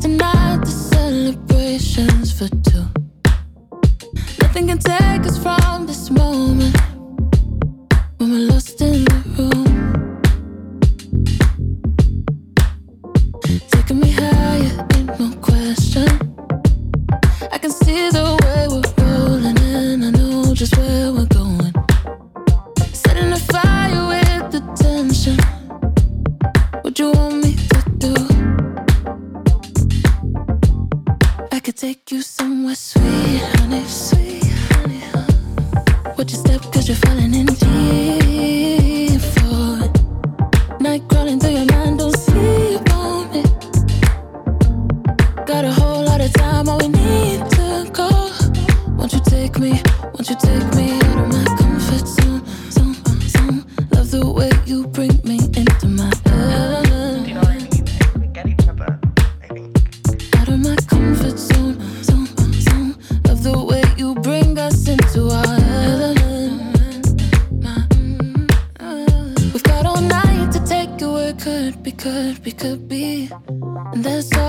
tonight, the celebration's for two. Nothing can take us from this moment when we're lost in the room. Taking me higher, ain't no question. I can see the way we're rolling and I know just where we're going. Setting a fire with the tension. What you want me to do? I could take you somewhere sweet, honey, sweet, honey. Would you step cause you're falling in deep for it? Night crawling through your mind, don't sleep on me. Got a whole lot of time, all we need to go. Won't you take me out of my comfort zone, zone. Love the way you bring me into my element. Do you know what I mean? We get each other, I think. Out of my comfort zone, zone. Love the way you bring us into our element. We've got all night to take it where it could be. And that's all